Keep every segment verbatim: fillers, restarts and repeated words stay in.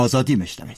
آزادی میشنوید.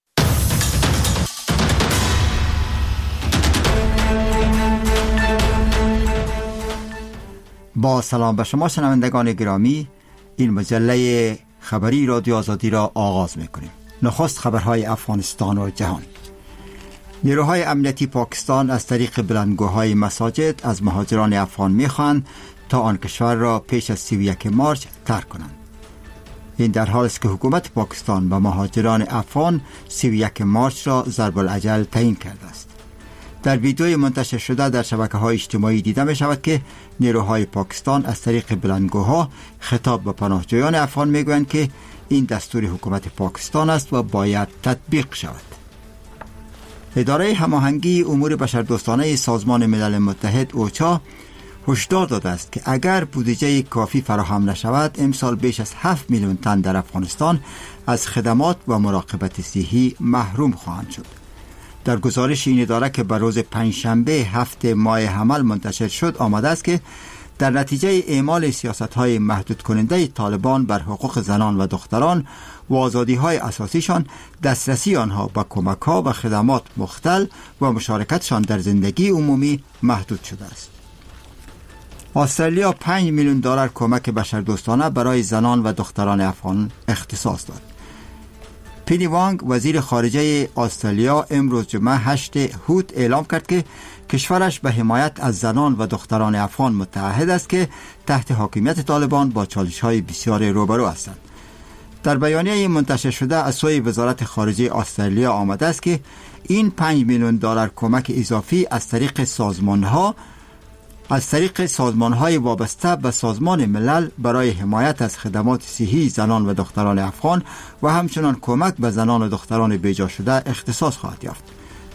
با سلام به شما شنوندگان گرامی، این مجله خبری رادیو آزادی را آغاز میکنیم. نخست خبرهای افغانستان و جهان. نیروهای امنیتی پاکستان از طریق بلندگوهای مساجد از مهاجران افغان میخواهند تا آن کشور را پیش از سی و یک مارچ ترک کنند. این در حالی است که حکومت پاکستان به مهاجران افغان سی و یک مارچ را ضرب الاجل تعیین کرده است. در ویدیوی منتشر شده در شبکه‌های اجتماعی دیده می شود که نیروهای پاکستان از طریق بلندگوها خطاب به پناهجویان افغان میگویند که این دستور حکومت پاکستان است و باید تطبیق شود. اداره هماهنگی امور بشردوستانه سازمان ملل متحد اوچا هشدار داده است که اگر بودجه کافی فراهم نشود امسال بیش از هفت میلیون تن در افغانستان از خدمات و مراقبت صحی محروم خواهند شد. در گزارش این اداره که بر روز پنجشنبه هفته ماه حمل منتشر شد آمده است که در نتیجه اعمال سیاست‌های محدود کننده طالبان بر حقوق زنان و دختران و آزادی‌های اساسیشان، دسترسی آنها به کمک‌ها و خدمات مختل و مشارکتشان در زندگی عمومی محدود شده است. استرالیا پنج میلیون دلار کمک بشردوستانه برای زنان و دختران افغان اختصاص داد. پینی وانگ وزیر خارجه استرالیا امروز جمعه هشت هوت اعلام کرد که کشورش به حمایت از زنان و دختران افغان متعهد است که تحت حاکمیت طالبان با چالش‌های بسیار روبرو هستند. در بیانیه منتشر شده از سوی وزارت خارجه استرالیا آمده است که این پنج میلیون دلار کمک اضافی از طریق سازمان‌ها از طریق سازمان‌های وابسته به سازمان ملل برای حمایت از خدمات صحی زنان و دختران افغان و همچنان کمک به زنان و دختران بیجا شده اختصاص خواهد یافت.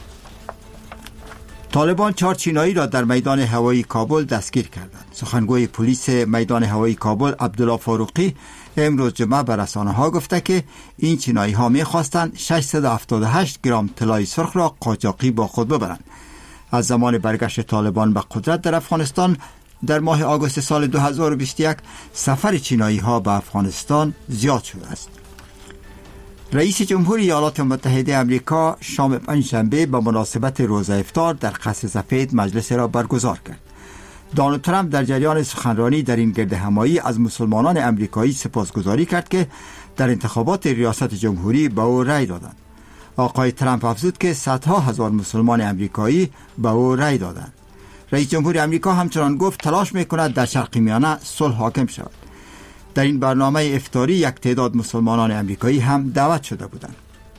طالبان چهار چینایی را در میدان هوایی کابل دستگیر کردند. سخنگوی پلیس میدان هوایی کابل عبدالله فاروقی امروز جمعه به رسانه‌ها گفته که این چینایی‌ها می‌خواستند ششصد و هفتاد و هشت گرم طلای سرخ را قاچاقی با خود ببرند. از زمان برگشت طالبان به قدرت در افغانستان در ماه آگوست سال دو هزار و بیست و یک سفر چینایی ها به افغانستان زیاد شده است. رئیس جمهوری ایالات متحده آمریکا شام پنجشنبه به مناسبت روزه افطار در قصر سفید مجلس را برگزار کرد. دونالد ترامپ در جریان سخنرانی در این گرد همایی از مسلمانان آمریکایی سپاسگزاری کرد که در انتخابات ریاست جمهوری به او رأی دادند. آقای ترامپ افزود که صدها هزار مسلمان امریکایی به او رأی دادند. رئیس جمهور آمریکا همچنان گفت تلاش می‌کند در شرق میانه صلح حاکم شود. در این برنامه افطاری یک تعداد مسلمانان امریکایی هم دعوت شده بودند.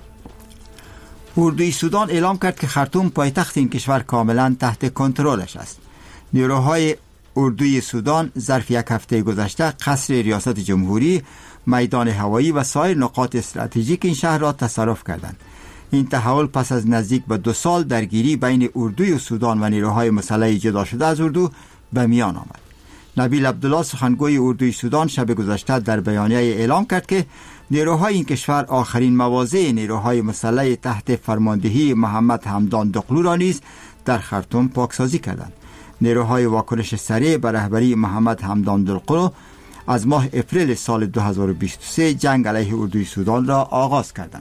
اردوی سودان اعلام کرد که خرطوم پایتخت این کشور کاملا تحت کنترلش است. نیروهای اردوی سودان ظرف یک هفته گذشته قصر ریاست جمهوری، میدان هوایی و سایر نقاط استراتژیک این شهر را تصرف کردند. این تحول پس از نزدیک به دو سال درگیری بین اردوی سودان و نیروهای مسلح جدا شده از اردو به میان آمد. نبیل عبدالله سخنگوی اردوی سودان شب گذشته در بیانیه اعلام کرد که نیروهای این کشور آخرین مواضع نیروهای مسلح تحت فرماندهی محمد حمدان دقلو را نیز در خرطوم پاکسازی کردند. نیروهای واکنش سریع به رهبری محمد حمدان دقلو از ماه اپریل سال دو هزار و بیست و سه جنگ علیه اردوی سودان را آغاز کردند.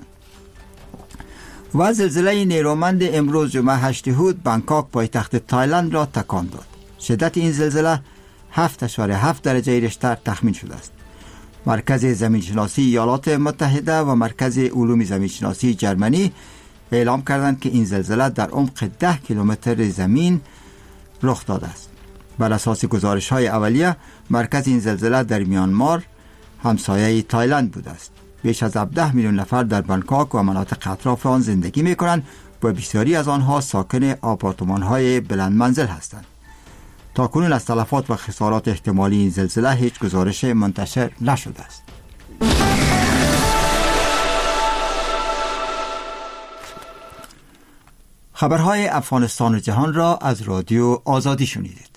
و زلزله نیرومند امروز جمعه هشت هوت بانکوک پایتخت تایلند را تکان داد. شدت این زلزله هفت اشاره هفت درجه ریشتر تخمین شده است. مرکز زمینشناسی ایالات متحده و مرکز علوم زمینشناسی جرمنی اعلام کردند که این زلزله در عمق ده کیلومتر زمین رخ داده است. بر اساس گزارش‌های اولیه مرکز این زلزله در میانمار همسایه تایلند بوده است. بیش از هفده میلیون نفر در بانکوک و مناطق اطراف آن زندگی می‌کنند و بسیاری از آنها ساکن آپارتمان‌های بلند منزل هستند. تاکنون از تلفات و خسارات احتمالی این زلزله هیچ گزارش منتشر نشده است. خبرهای افغانستان و جهان را از رادیو آزادی شنیدید.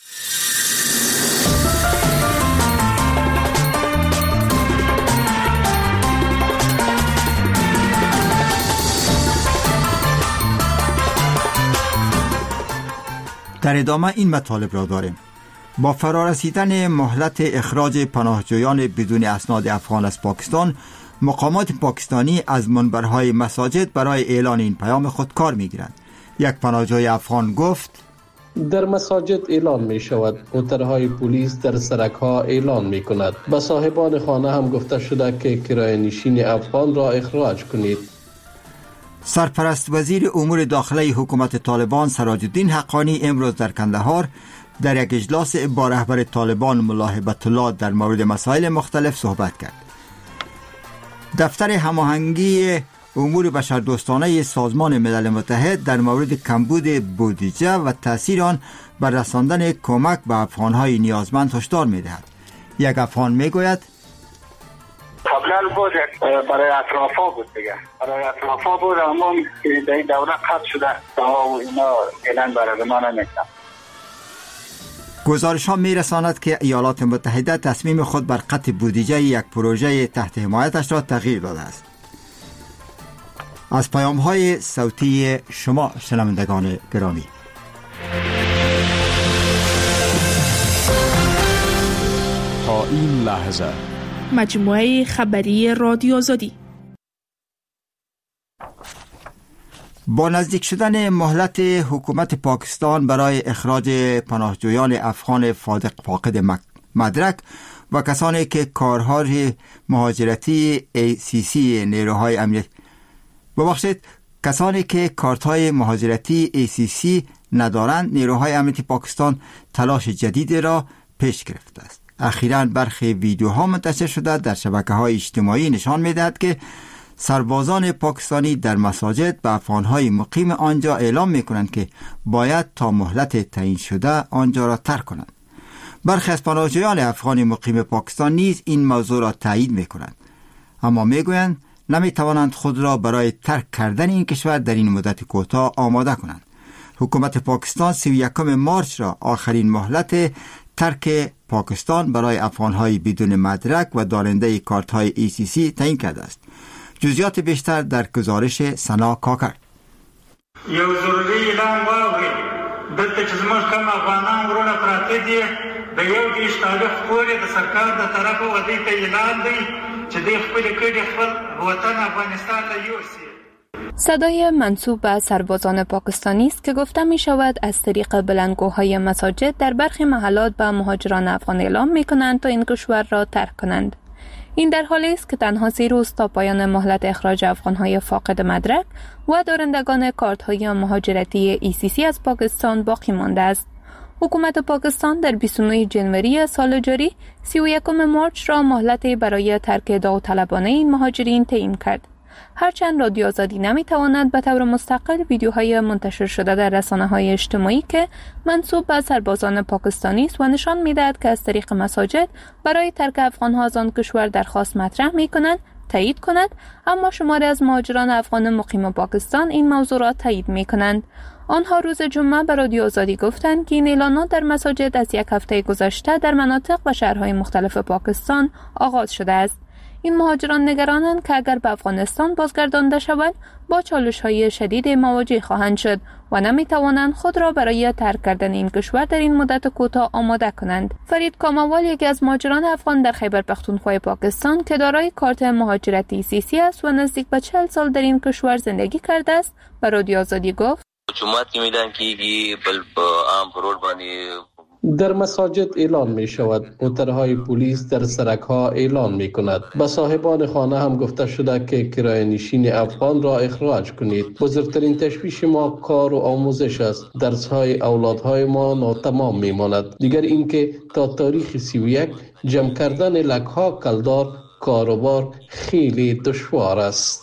در ادامه این مطالب را داریم. با فرارسیدن مهلت اخراج پناهجویان بدون اسناد افغان از پاکستان، مقامات پاکستانی از منبرهای مساجد برای اعلان این پیام خود کار می‌گیرند. یک پناهجوی افغان گفت: در مساجد اعلان می شود، موترهای پلیس در سرک ها اعلان می کند. به صاحبان خانه هم گفته شده که کرایه نشین افغان را اخراج کنید. سرپرست وزیر امور داخله حکومت طالبان سراج الدین حقانی امروز در کندهار در یک اجلاس با رهبر طالبان ملا هیبت الله در مورد مسائل مختلف صحبت کرد. دفتر هماهنگی امور بشردوستانه سازمان ملل متحد در مورد کمبود بودجه و تأثیر آن بر رساندن کمک به افغانهای نیازمند هشدار می‌دهد. یک افغان میگوید: قبلا بود برای اطرافا بود دیگه، برای اطرافا بود، اما در این دوره قطع شده تا اینا اعلان برای ما نمیکنن. گزارش ها می رساند که ایالات متحده تصمیم خود بر قطع بودجه یک پروژه تحت حمایتش را تغییر داده است. از پیام های صوتی شما شنوندگان گرامی، تا این لحظه مجموعه خبری رادیو آزادی. با نزدیک شدن مهلت حکومت پاکستان برای اخراج پناهجویان افغان فاقد مدرک و کسانی که کارهای مهاجرتی ای سی سی نیروهای امنیت ببخشید کسانی که کارت‌های مهاجرتی ای سی سی ندارند، نیروهای امنیتی پاکستان تلاش جدیدی را پیش گرفته است. اخیراً برخی ویدیوها منتشر شده در شبکه‌های اجتماعی نشان می‌دهد که سربازان پاکستانی در مساجد به افغان‌های مقیم آنجا اعلام می‌کنند که باید تا مهلت تعیین شده آنجا را ترک کنند. برخی از پناهجویان افغان مقیم پاکستان نیز این موضوع را تایید می‌کنند، اما می‌گویند نمی‌توانند خود را برای ترک کردن این کشور در این مدت کوتاه آماده کنند. حکومت پاکستان سی و یکم مارچ را آخرین مهلت ترک پاکستان برای افغان‌های بدون مدرک و دارنده کارت‌های ای سی سی تعیین کرده است. جزئیات بیشتر در گزارش سنا کاکر. یو ضروري اعلان واوري دلته چې زموږ کوم افغانان ورونه پراته دي د یو دیش تاریخ پورې د سرکار د طرفه ودی ته اعلان دی چې د خپل کډي خپل وطن افغانستان له یوسي. صدای منسوب به سربازان پاکستانی است که گفته می شود از طریق بلندگوهای مساجد در برخی محلات به مهاجران افغان اعلام می کنند تا این کشور را ترک کنند. این در حالی است که تنها سی روز تا پایان مهلت اخراج افغان‌های فاقد مدرک و دارندگان کارت‌های مهاجرتی ای سی سی از پاکستان باقی مانده است. حکومت پاکستان در بیست و نه ژانویه سال جاری سی و یکم مارچ را مهلتی برای ترک داوطلبانه این مهاجرین تعیین کرد. هرچند رادیو آزادی نمیتواند به طور مستقل ویدیوهای منتشر شده در رسانه‌های اجتماعی که منسوب به سربازان پاکستانی است و نشان می‌دهد که از طریق مساجد برای ترک افغان‌ها از آن کشور درخواست مطرح می‌کنند تایید کند، اما شماری از مهاجران افغان مقیم پاکستان این موضوع را تایید می‌کنند. آنها روز جمعه به رادیو آزادی گفتند که این اعلانات در مساجد از یک هفته گذشته در مناطق و شهرهای مختلف پاکستان آغاز شده است. این مهاجران نگرانند که اگر به افغانستان بازگردانده شوند با چالش‌های شدید مواجه خواهند شد و نمی‌توانند خود را برای ترک کردن این کشور در این مدت کوتاه آماده کنند. فرید کاموال، یکی از مهاجران افغان در خیبر پختونخوا پاکستان که دارای کارت مهاجرتی سی سی است و نزدیک به چهل سال در این کشور زندگی کرده است، به رادیو آزادی گفت: در مساجد اعلان می شود، موترهای پلیس در سرک ها اعلان می کند. به صاحبان خانه هم گفته شده که کرایه نشین افغان را اخراج کنید. بزرگترین تشویش ما کار و آموزش است. درس های اولادهای ما ناتمام می ماند. دیگر اینکه تا تاریخ سی و یک جمع کردن لک ها کلدار کاروبار خیلی دشوار است.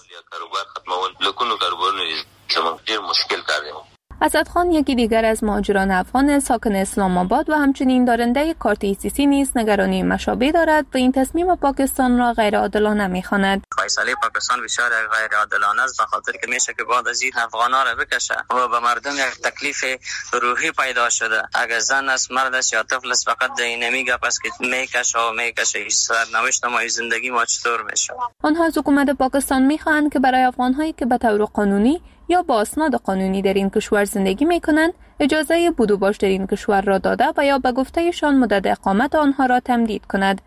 اسد خان، یکی دیگر از مهاجران افغان ساکن اسلام آباد و همچنین دارنده کارت ای سی سی نیز نگرانی مشابه دارد و این تصمیم پاکستان را غیر عادلانه می‌خواند. فیصله پاکستان بسیار غیر عادلانه است، به خاطر که میشه که بعد از این افغانا را بکشه و به مردم یک تکلیف روحی پیدا شده. اگر زن است، مرد است یا طفل است، فقط نمیگه پس که میکشه و میکشه. سرنوشت ما زندگی ما چطور میشه؟ آنها از حکومت پاکستان می‌خواهند که برای افغان‌هایی که به طور قانونی یا با اسناد قانونی در این کشور زندگی می‌کنند اجازه بود و باش در این کشور را داده و یا به گفتهشان مدت اقامت آنها را تمدید کند.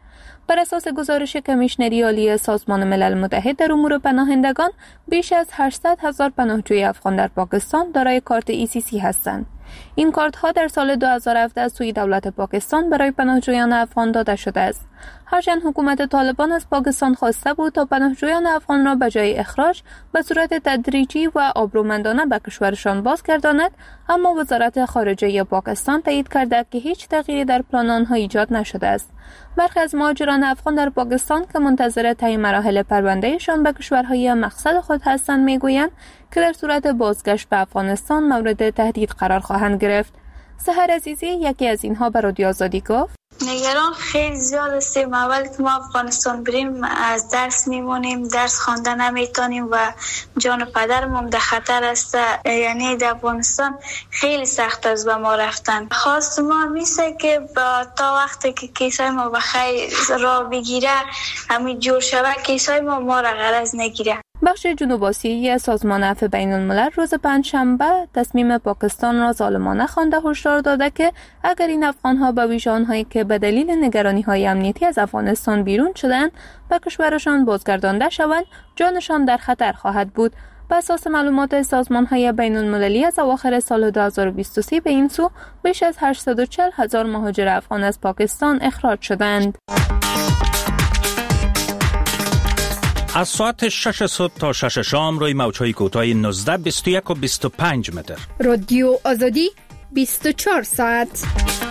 بر اساس گزارش کمیشنری عالی سازمان ملل متحد در امور پناهندگان، بیش از هشتصد هزار پناهجوی افغان در پاکستان دارای کارت ای سی سی هستند. این کارت‌ها در سال دو هزار و هفده از سوی دولت پاکستان برای پناهجویان افغان داده شده است. هرچند حکومت طالبان از پاکستان خواسته بود تا پناهجویان افغان را به جای اخراج به صورت تدریجی و آبرومندانه به کشورشان بازگرداند، اما وزارت خارجه پاکستان تایید کرده که هیچ تغییری در پلان آنها ایجاد نشده است. برخی از مهاجران افغان در پاکستان که منتظر طی مراحل پروندهشان به کشورهای مقصد خود هستند میگویند که در صورت بازگشت به افغانستان مورد تهدید قرار خواهند گرفت. سحر عزیزی یکی از اینها به رادیو آزادی گفت: نگران خیلی زیاد هستیم. اول که ما افغانستان بریم از درس میمونیم، درس خواندن نمیتونیم و جان پدرمون در خطر است. یعنی در افغانستان خیلی سخت است به ما رفتن. خواست ما میشه که با تا وقتی که کیسای ما بخیر را بگیره، همین جور شوه کیسای ما ما را غرض نگیره. بخش جنوب آسیایی سازمان عفو بین الملل روز پنجشنبه تصمیم پاکستان را ظالمانه خوانده هشدار داده که اگر این افغان‌ها به ویژه آنهایی که به دلیل نگرانی‌های امنیتی از افغانستان بیرون شدند به کشورشان بازگردانده شوند، جانشان در خطر خواهد بود. بر اساس معلومات سازمان‌های بین‌المللی از اواخر سال دو هزار و بیست و سه به این سو بیش از هشتصد و چهل هزار مهاجر افغان از پاکستان اخراج شدند. از ساعت شش صبح تا شش شام روی موج‌های کوتاه نوزده، بیست و یک و بیست و پنج متر. رادیو آزادی بیست و چهار ساعت.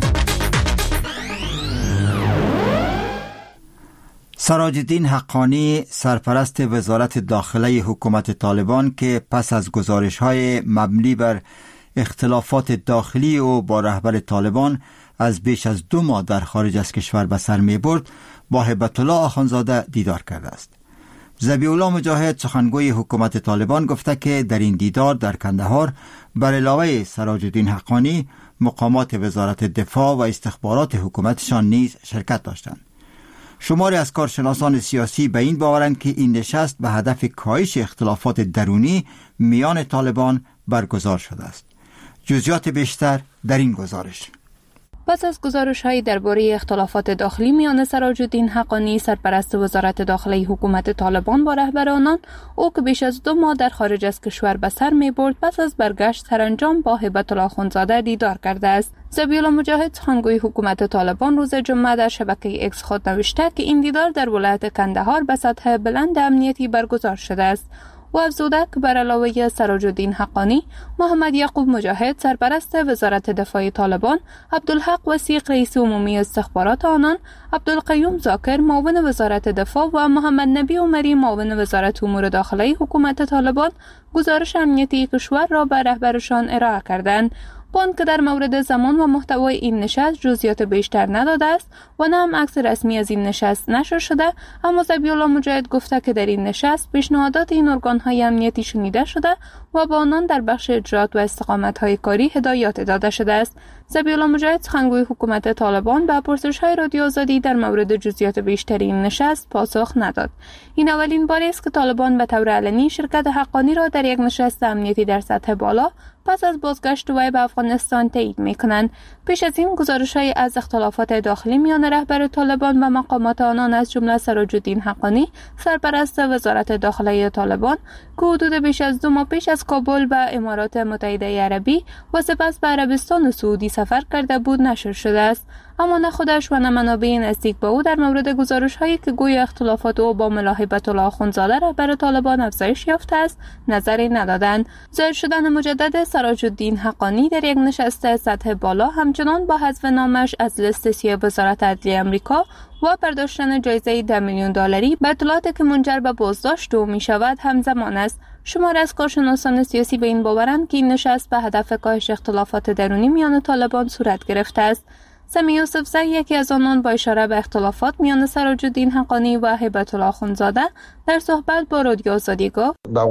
سراج الدین حقانی سرپرست وزارت داخله حکومت طالبان که پس از گزارش‌های مبنی بر اختلافات داخلی او با رهبر طالبان از بیش از دو ماه در خارج از کشور به سر می‌برد، با هیبت الله آخوندزاده دیدار کرده است. ذبیح الله مجاهد سخنگوی حکومت طالبان گفته که در این دیدار در کندهار بر علاوه سراج الدین حقانی مقامات وزارت دفاع و استخبارات حکومتشان نیز شرکت داشتند. شماری از کارشناسان سیاسی به این باورند که این نشست به هدف کاهش اختلافات درونی میان طالبان برگزار شده است. جزئیات بیشتر در این گزارش. پس از گزارش‌های درباره اختلافات داخلی میان سراج الدین حقانی سرپرست وزارت داخله حکومت طالبان با رهبر آنان، او که بیش از دو ماه در خارج از کشور به سر می‌برد، پس از برگشت سرانجام با هیبت الله آخوندزاده دیدار کرده است. ذبیح الله مجاهد سخنگوی حکومت طالبان روز جمعه در شبکه اکس خود نوشته که این دیدار در ولایت کندهار به سطح بلند امنیتی برگزار شده است. و افزوده که بر علاوه سراج الدین حقانی، محمد یعقوب مجاهد سرپرست وزارت دفاع طالبان، عبدالحق وثیق رئیس عمومی استخبارات آنان، عبدالقیوم زاکر معاون وزارت دفاع و محمد نبی عمری معاون وزارت امور داخلی حکومت طالبان گزارش امنیتی کشور را به رهبرشان ارائه کردند. بان که در مورد زمان و محتوای این نشست جزئیات بیشتر نداده است و نه هم عکس رسمی از این نشست نشر شده، اما ذبیح الله مجاهد گفته که در این نشست پیشنهادات این ارگان‌های امنیتی شنیده شده و با آنان در بخش اجرات و استقامت‌های کاری هدایات داده شده است. ذبیح الله مجاهد سخنگوی حکومت طالبان به پرسش‌های رادیو آزادی در مورد جزئیات بیشتر این نشست پاسخ نداد. این اولین بار است که طالبان به طور علنی شرکت حقانی را در یک نشست امنیتی در سطح بالا پس از بازگشت وی به افغانستان تایید می‌کنند. پیش از این گزارش‌های از اختلافات داخلی میان رهبر طالبان و مقامات آنان از جمله سراج الدین حقانی سرپرست وزارت داخله طالبان که حدود بیش از دو ماه پیش از کابل به امارات متحده عربی و سپس به عربستان و سعودی سفر کرده بود نشر شده است. اما نه خودش و نه منابع نزدیک به او در مورد گزارش‌هایی که گویا اختلافات او با ملا هیبت الله آخوندزاده رهبر طالبان افزایش یافته است نظری ندادند. ظاهر شدن مجدد سراج الدین حقانی در یک نشست سطح بالا همچنان با حذف نامش از لیست سیاه وزارت عدلیه آمریکا و برداشتن جایزه ده میلیون دلاری به اطلاعاتی که منجر به بازداشت او می‌شود همزمان است. شماری از کارشناسان سیاسی به این باورند که این نشست به هدف کاهش اختلافات درونی میان طالبان صورت گرفته است. سمی یوسفزی یکی از آنان با اشاره به اختلافات میان سراج الدین حقانی و هیبت الله آخوندزاده در صحبت با رادیو آزادی گفت: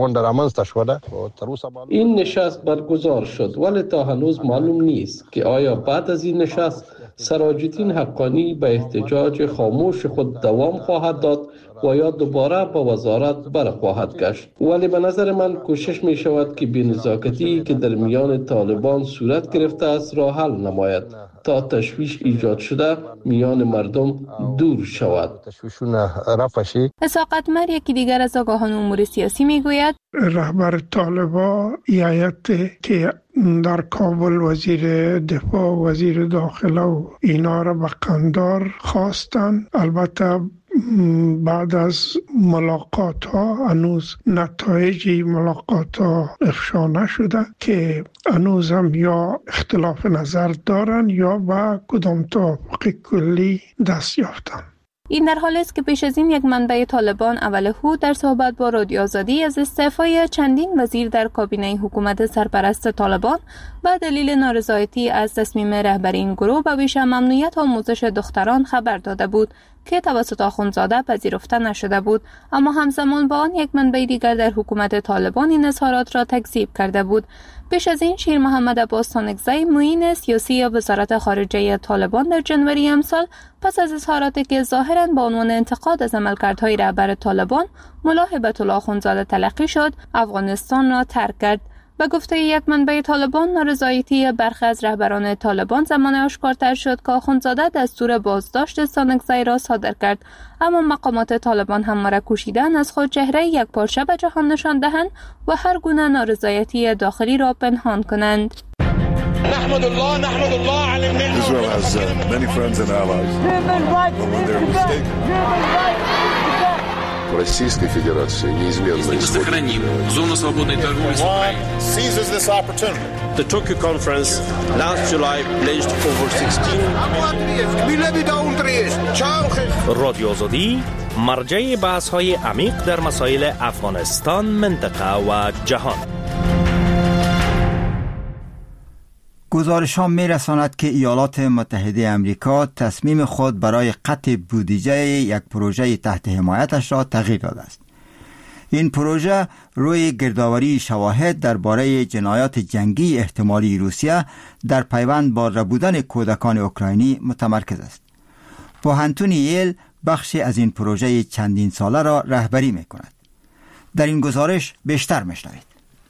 این نشست برگزار شد ولی تا هنوز معلوم نیست که آیا بعد از این نشست سراج الدین حقانی به احتجاج خاموش خود دوام خواهد داد و یا دوباره با وزارت برخواهد گشت. ولی به نظر من کوشش می شود که بی‌نزاکتی که در میان طالبان صورت گرفته است را حل نماید تا تشویش ایجاد شده میان مردم دور شود. اسحاق اتمر یکی دیگر از آگاهان امور سیاسی میگوید رهبر طالبان ایت که در کابل وزیر دفاع، وزیر داخله و اینا را به قندار خواستند. البته بعد از ملاقات ها هنوز نتایج ملاقات ها افشا نشده که هنوز هم یا اختلاف نظر دارن یا به کدام توافق کلی دست یافتن. این در حالی است که پیش از این یک منبع طالبان اول هود در صحبت با رادیو آزادی از استعفای چندین وزیر در کابینه حکومت سرپرست طالبان به دلیل نارضایتی از تصمیم رهبری این گروه به بیش ممنوعیت آموزش دختران خبر داده بود که توسط آخوندزاده پذیرفته نشده بود، اما همزمان با آن یک منبع دیگر در حکومت طالبان این اظهارات را تکذیب کرده بود. پیش از این شیر محمد عباس تانکزی معین سیاسی وزارت خارجه طالبان در جنوری امسال پس از اظهاراتی که ظاهراً با عنوان انتقاد از عملکردهای رهبر طالبان ملا هیبت الله آخوندزاده تلقی شد، افغانستان را ترک کرد. به گفته یک منبع طالبان، نارضایتی برخی از رهبران طالبان زمان آشکارتر شد که آخوندزاده دستور بازداشت تانکزی را صادر کرد، اما مقامات طالبان همواره کوشیدند از خود چهره یک پارچه به جهان نشان دهند و هر گونه نارضایتی داخلی را پنهان کنند. نحمد الله نحمد الله علی النعمة. Israel has uh, many friends and allies. But when they're mistaken. Российской Федерации неизменно сохраним зону свободной торговли с Украиной. Seizes this opportunity. The Tokyo conference last July pledged over sixteen. رادیو آزادی مرجع بحث‌های عمیق در مسائل افغانستان، منطقه و جهان. گزارش ها می رساند که ایالات متحده امریکا تصمیم خود برای قطع بودجه یک پروژه تحت حمایتش را تغییر داده است. این پروژه روی گردآوری شواهد درباره جنایات جنگی احتمالی روسیه در پیوند با ربودن کودکان اوکراینی متمرکز است. پوهنتون ییل بخشی از این پروژه چندین ساله را رهبری می کند. در این گزارش بیشتر می‌شنوید.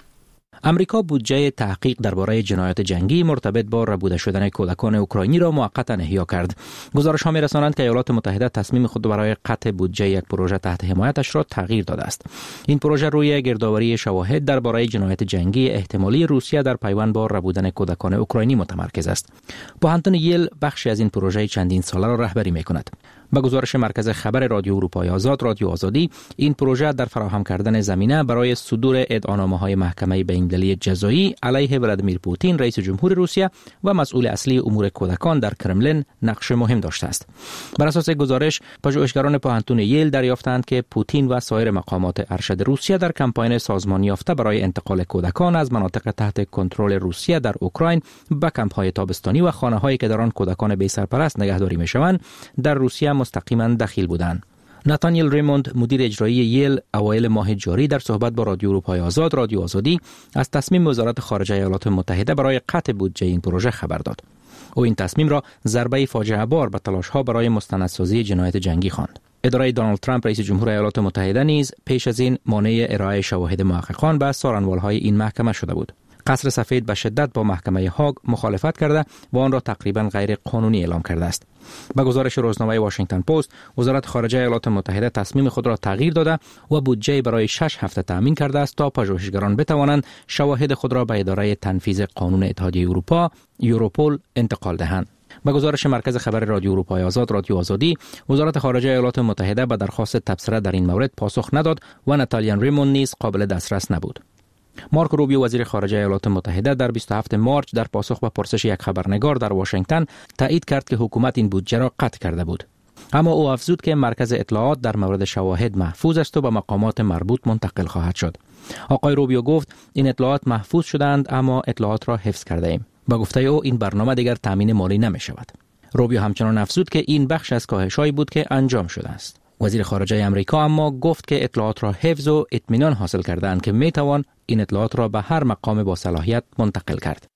امریکا بودجه تحقیق درباره جنایات جنگی مرتبط با ربوده شدن کودکان اوکراینی را موقتا احیا کرد. گزارش‌ها می‌رسانند که ایالات متحده تصمیم خود برای قطع بودجه یک پروژه تحت حمایتش را تغییر داده است. این پروژه روی گردآوری شواهد درباره جنایات جنگی احتمالی روسیه در پیوند با ربودن کودکان اوکراینی متمرکز است. پوهنتون ییل بخشی از این پروژه چندین ساله را رهبری می‌کند. با گزارش مرکز خبر رادیو اروپای آزاد رادیو آزادی، این پروژه در فراهم کردن زمینه برای صدور ادعانامه‌های محکمه بین‌المللی جزایی علیه ولادیمیر پوتین رئیس جمهور روسیه و مسئول اصلی امور کودکان در کرملین نقش مهم داشته است. بر اساس گزارش، پژوهشگران پوهنتون ییل دریافتند که پوتین و سایر مقامات ارشد روسیه در کمپاین سازمانی یافته برای انتقال کودکان از مناطق تحت کنترل روسیه در اوکراین به کمپ‌های تابستانی و خانه‌هایی که در آن کودکان بی سرپرست نگهداری می‌شوند در روسیه مستقیما دخیل بودند. ناتانیل ریموند مدیر اجرایی ییل اوایل ماه جاری در صحبت با رادیو اروپای آزاد رادیو آزادی از تصمیم وزارت خارجه ایالات متحده برای قطع بودجه این پروژه خبر داد. او این تصمیم را ضربه فاجعه بار به تلاش‌ها برای مستندسازی جنایات جنگی خواند. اداره دونالد ترامپ رئیس جمهور ایالات متحده نیز پیش از این مانع ارائه شواهد محققان به سارنوال‌های این محکمه شده بود. قصر سفید به شدت با محکمه هاگ مخالفت کرده و آن را تقریبا غیر قانونی اعلام کرده است. با گزارش روزنامه واشنگتن پست، وزارت خارجه ایالات متحده تصمیم خود را تغییر داده و بودجه برای شش هفته تامین کرده است تا پژوهشگران بتوانند شواهد خود را به اداره تنفیذ قانون اتحادیه اروپا یوروپول انتقال دهند. با گزارش مرکز خبر رادیو اروپای آزاد رادیو آزادی، وزارت خارجه ایالات متحده به درخواست تبصره در این مورد پاسخ نداد و ناتالیان ریموند نیز قابل دسترس نبود. مارک روبیو وزیر خارجه ایالات متحده در بیست و هفتم مارس در پاسخ به پرسش یک خبرنگار در واشنگتن تایید کرد که حکومت این بودجه را قطع کرده بود. اما او افزود که مرکز اطلاعات در مورد شواهد محفوظ است و به مقامات مربوط منتقل خواهد شد. آقای روبیو گفت این اطلاعات محفوظ شدند اما اطلاعات را حفظ کرده ایم. با گفته او این برنامه دیگر تامین مالی نمی شود. روبیو همچنان افزود که این بخش از کاهش‌هایی بود که انجام شده است. وزیر خارجه امریکا اما گفت که اطلاعات را حفظ و اطمینان حاصل کردند که می توان این اطلاعات را به هر مقام با صلاحیت منتقل کرد.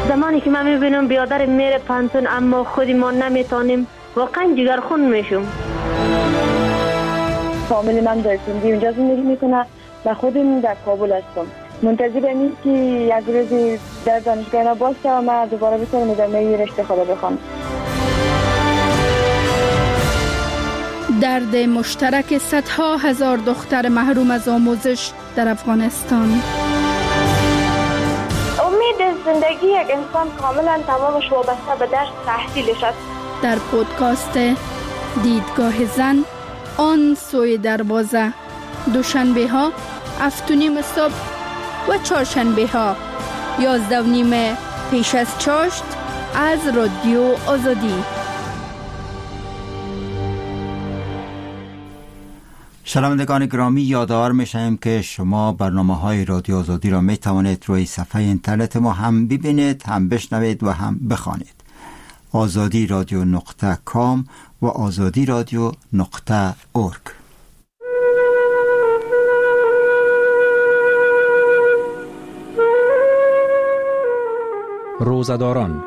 زمانی که من میبینم بیادر میره پانتون اما خودی ما نمیتونیم، واقعا جگرخون میشم. فامیل من در سندی اونجا زندگی میکنه و خودم در کابل هستم. منتظر نیست که یک روزی در دانشگاه اینا باشه و من دوباره بتونم ادامه رشته خدا بخوام. درد مشترک صدها هزار دختر محروم از آموزش در افغانستان. امید زندگی یک انسان کاملا تمامش وابسته به درس تحصیلش است. در پودکاست دیدگاه زن، آن سوی دروازه، دوشنبه ها هفت و نیم صبح و چهارشنبه ها یازده و نیم پیش از چاشت از رادیو آزادی. شنوندگان گرامی، یادآور می‌شویم که شما برنامه‌های رادیو آزادی را می‌توانید روی صفحه اینترنت ما هم ببینید، هم بشنوید و هم بخوانید. آزادی رادیو نقطه کام و آزادی رادیو نقطه اورگ. روزه‌داران،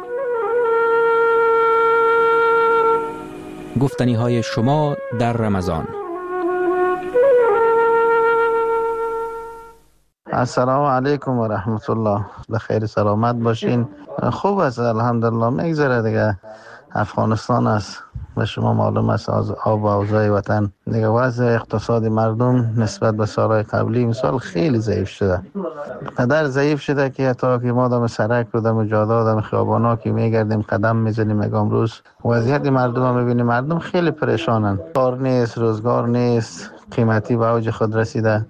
گفتنی‌های شما در رمضان. السلام علیکم و رحمت الله. بخیر سلامت باشین. خوب است الحمدلله، میگذره دیگه. افغانستان است و شما معلوم است از آب و اوضاع وطن دیگه. وضع اقتصادی مردم نسبت به سالهای قبلی امسال خیلی ضعیف شده. قدر ضعیف شده که حتی که ما دم سرک رو دم جاده دم خیابانا که میگردیم قدم میزنیم، میگم امروز وضعیت مردم رو میبینیم. مردم خیلی پریشانن، کار نیست، روزگار نیست، قیمتی به اوج خود رسیده.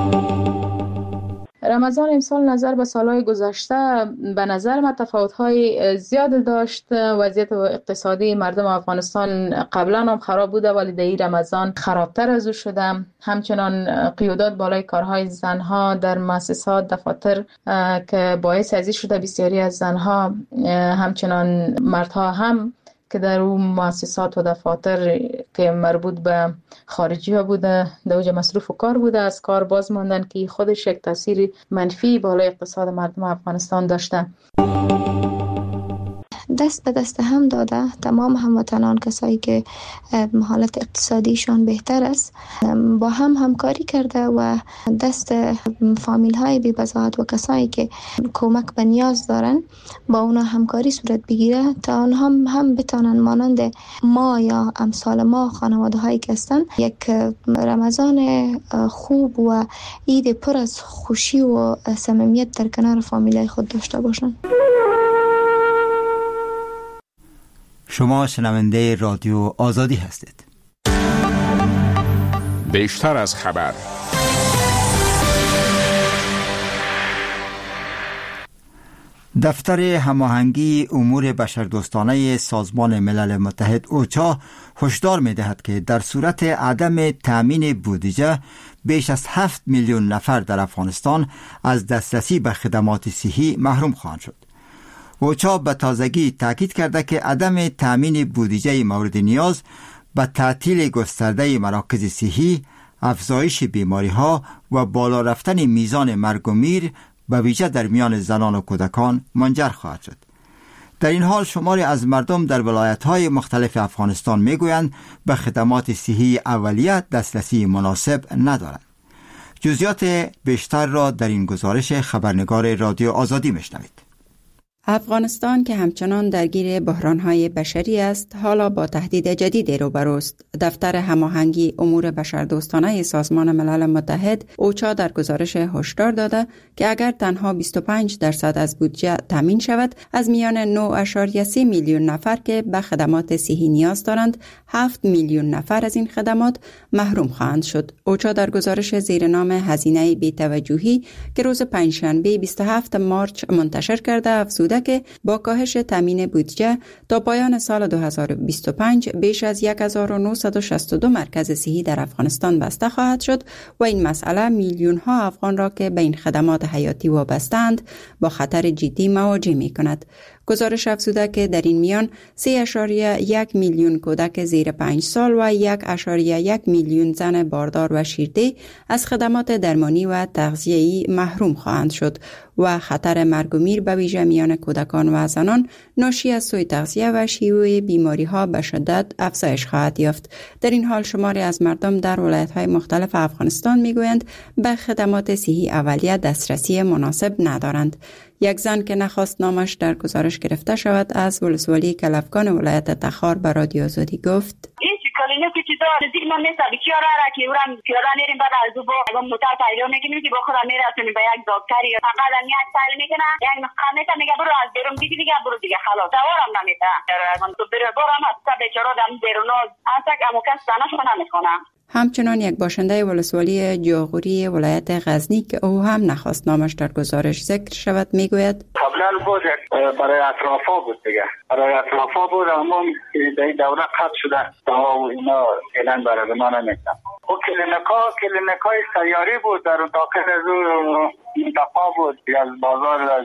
رمضان امسال نظر به سالهای گذشته به نظر من تفاوت‌های زیاد داشت. وضعیت اقتصادی مردم افغانستان قبلا هم خراب بوده ولی در این رمضان خرابتر از او شده. همچنان قیودات بالای کارهای زنها در مؤسسات، دفاتر که باعث ازی شده بسیاری از زنها همچنان مردها هم که در اون مؤسسات و دفاتر که مربوط به خارجی ها بوده در اوج مصروف و کار بوده از کار باز ماندن که خودش یک تاثیر منفی بالای اقتصاد مردم افغانستان داشته. دست به دست هم داده تمام هموطنان، کسایی که حالت اقتصادیشان بهتر است، با هم همکاری کرده و دست فامیل های بی بضاعت و کسایی که کمک به نیاز دارن با اونا همکاری صورت بگیره تا آنها هم, هم بتانن مانند ما یا امثال ما خانواده هایی که هستن یک رمضان خوب و عید پر از خوشی و صمیمیت در کنار فامیل های خود داشته باشن. شما شنونده رادیو آزادی هستید. بیشتر از خبر. دفتر هماهنگی امور بشردوستانه سازمان ملل متحد اوچا هشدار می‌دهد که در صورت عدم تامین بودجه بیش از هفت میلیون نفر در افغانستان از دسترسی به خدمات صحی محروم خواهند شد. اوچا به تازگی تاکید کرده که عدم تامین بودجه مورد نیاز به تعطیل گسترده مراکز صحی، افزایش بیماری‌ها و بالا رفتن میزان مرگ و میر به ویژه در میان زنان و کودکان منجر خواهد شد. در این حال شماری از مردم در ولایت‌های مختلف افغانستان میگویند به خدمات صحی اولیه دسترسی مناسب ندارند. جزئیات بیشتر را در این گزارش خبرنگار رادیو آزادی میشنوید. افغانستان که همچنان درگیر بحران‌های بشری است، حالا با تهدید جدیدی روبروست. دفتر هماهنگی امور بشردوستانه سازمان ملل متحد اوچا در گزارش هشدار داده که اگر تنها بیست و پنج درصد از بودجه تامین شود، از میان نه ممیز سه میلیون نفر که به خدمات صحی نیاز دارند، هفت میلیون نفر از این خدمات محروم خواهند شد. اوچا در گزارش زیر نام هزینه بی‌توجهی که روز پنجشنبه بیست و هفتم مارس منتشر کرده افزوده که با کاهش تامین بودجه تا پایان سال دو هزار و بیست و پنج بیش از هزار و نهصد و شصت و دو مرکز صحی در افغانستان بسته خواهد شد و این مسئله میلیون ها افغان را که به این خدمات حیاتی وابسته‌اند با خطر جدی مواجه می کند. گزارش افزوده که در این میان سه اشاریه یک میلیون کودک زیر پنج سال و یک اشاریه یک میلیون زن باردار و شیرده از خدمات درمانی و تغذیه‌ای محروم خواهند شد و خطر مرگ و میر به ویژه میان کودکان و زنان ناشی از سوء تغذیه و شیوع بیماری ها به شدت افزایش خواهد یافت. در این حال شماری از مردم در ولایت های مختلف افغانستان میگویند به خدمات صحی اولیه دسترسی مناسب ندارند. یک زن که نخواست نامش در گزارش گرفته شود از ولسوالی کلفگان ولایت تخار به رادیو آزادی گفت: کلینیکی چیزا نزدیک من نیست، بیچاره را که اورم پیاده میریم بعد از با موتور پیدا میکنیم که با خودم میرسونیم به یک دکتری، فقط یک سال میکنه یک خانه میگه برو از بیرون دیگه دیگه برو دیگه خلاص دوارم نمیده. من تو برو برام از بیچاره دم بیرون از تک امو کس دانش نمیکنه. همچنان یک باشنده ولسوالی جاغوری ولایت غزنی که او هم نخواست نامش در گزارش ذکر شود میگوید: قبلا بود برای اطرافا بود دیگه، برای اطرافا بود اما در این دوره قطع شده تا اینا فعلا برای ما نمیدن. او کلینیکا کلینیکای سیاری بود در داخل از منطقه بود از بازار از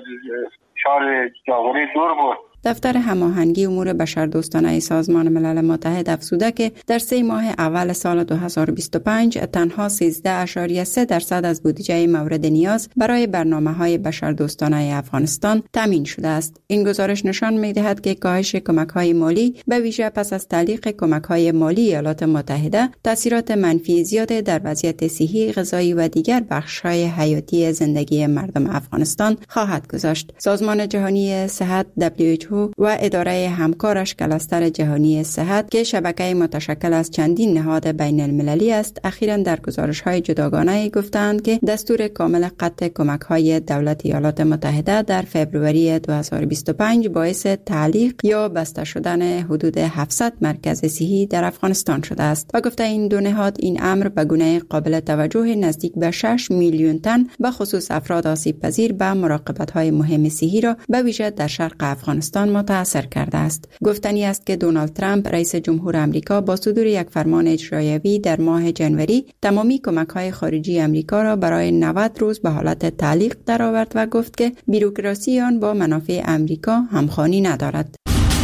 شهر جاغوری دور بود. دفتر هماهنگی امور بشردوستانه سازمان ملل متحد افزوده که در سه ماه اول سال دو هزار و بیست و پنج تنها سیزده اشاریه سه درصد از بودجه مورد نیاز برای برنامه‌های بشردوستانه افغانستان تامین شده است. این گزارش نشان می‌دهد که کاهش کمک‌های مالی به ویژه پس از تعلیق کمک‌های مالی ایالات متحده تاثیرات منفی زیاد در وضعیت صحی، غذایی و دیگر بخش‌های حیاتی زندگی مردم افغانستان خواهد گذاشت. سازمان جهانی صحت دبلیو اچ او و اداره همکارش کلاستر جهانی صحت که شبکه متشکل از چندین نهاد بین المللی است، اخیراً در گزارش‌های جداگانه گفتند که دستور کامل قطع کمک‌های دولت ایالات متحده در فوریه دو هزار و بیست و پنج باعث تعلیق یا بسته شدن حدود هفتصد مرکز صحی در افغانستان شده است و گفته این دو نهاد این امر به گونه قابل توجه نزدیک به شش میلیون تن به خصوص افراد آسیب پذیر به مراقبت‌های مهم صحی را به ویژه در شرق افغانستان متاثر کرده است. گفتنی است که دونالد ترامپ رئیس جمهور آمریکا با صدور یک فرمان اجرایی در ماه جنوری تمامی کمک‌های خارجی آمریکا را برای نود روز به حالت تعلیق درآورد و گفت که بیروکراسی آن با منافع آمریکا همخوانی ندارد.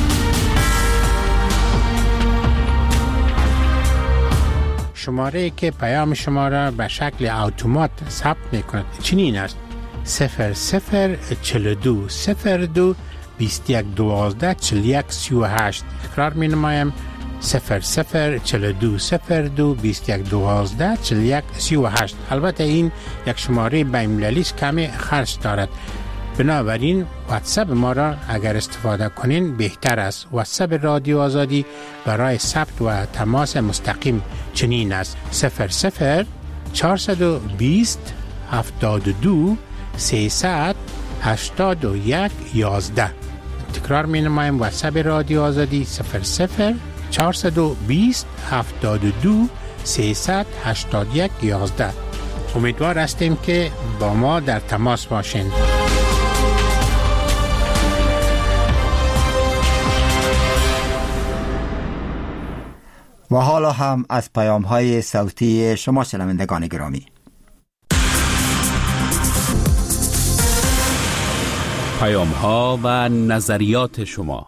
شماره که پیام شما را به شکل اتومات ثبت می‌کند چنین است: صفر صفر چهل و دو صفر دو بیست و یک دوازده چهل و یک سی و هشت. تکرار می نمایم: صفر صفر چهل و دو صفر دو بیست و یک دوازده چهل و یک سی و هشت. البته این یک شماره بین‌المللی است، کمی خرج دارد، بنابراین واتساپ ما را اگر استفاده کنین بهتر است. واتساپ رادیو آزادی برای ثبت و تماس مستقیم چنین است: صفر صفر چهارصد و بیست هفتاد و دو سیصد هشتاد و یک یازده. تکرار می نمایم: واتساپ رادیو آزادی صفر صفر چهارصد و بیست هفتاد و دو سیصد هشتاد و یک یازده. امیدوار هستیم که با ما در تماس باشین. و حالا هم از پیام‌های صوتی شما شنوندگان گرامی. پیام‌ها و نظریات شما.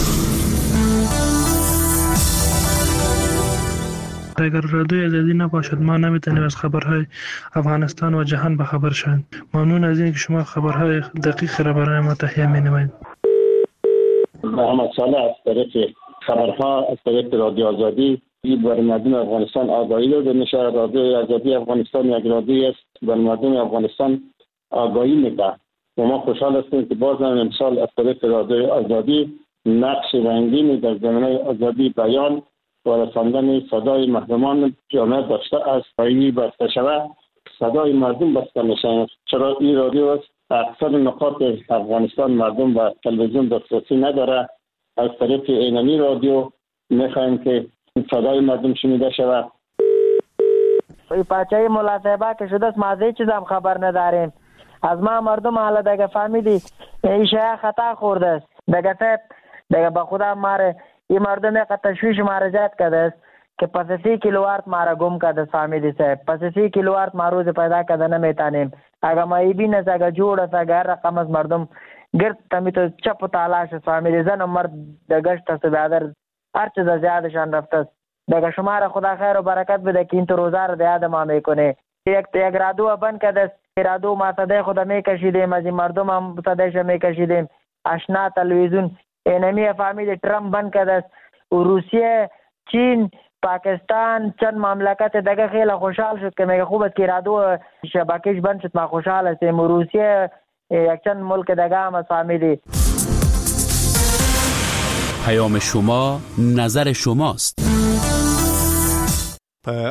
اگر رادیو آزادی نباشد ما نمیتونیم از خبرهای افغانستان و جهان بخبر شویم. ممنون از این که شما خبرهای دقیق را برای ما تهیه می‌نمایید. محمد صالح از طریق خبرها از طریق رادیو آزادی برای مردم افغانستان آگاهی داده میشه. رادیو آزادی افغانستان یک رادیو است برای مردم افغانستان آگاهی میده و ما خوشحال هستیم که باز هم امسال از طریق رادیو آزادی نقش رنگینی در زمینه آزادی بیان و رساندن صدای مردمان جامعه داشته است. این بسته شود صدای مردم بسته میشه، چرا این رادیو است اکثر نقاط افغانستان مردم با تلویزیون دسترسی نداره. از طریق اینمی رادیو میخوایم که صدای مردم شنیده شود. این پاچه مولا صاحبه که شده است ما از هیچ چیز هم خبر نداریم. از ما مردم حالا دیگه فهمیدی این شیعه خطا خورده است. دیگه صاحب دیگه با خدا ماره این مردم یک تشویش ماره زیاد کرده است که پس سی کیلووات ماره گم کرده است. فهمیدی صاحب پس سی کیلووات ما روز پیدا کرده نمیتانیم. اگه ما ای بین است اگه جوڑ است اگه هر رقم از مردم گرد تمیتو چپ و تالاش است فهمیدی زن و مرد در گشت است بیادر هر چیز از یادشان رفته است. دیگه شما را خدا خیر و برکت بده که این تو روزه را یاد ما میکنه. یک یک رادیو بند کرده است، رادیو ما صدای خدا میکشیدیم، از این مردم هم صدایش میکشیدیم. آشنا تلویزیون اینمی فهمیدی ترامپ بند کرده است و روسیه، چین، پاکستان چند مملکت دیگه خیلی خوشحال شد که میگه خوب است که رادیو شبکهش بند شد، ما خوشحال هستیم. و روسیه یک چند ملک دیگه هم فهمیدی. پیام شما نظر شماست.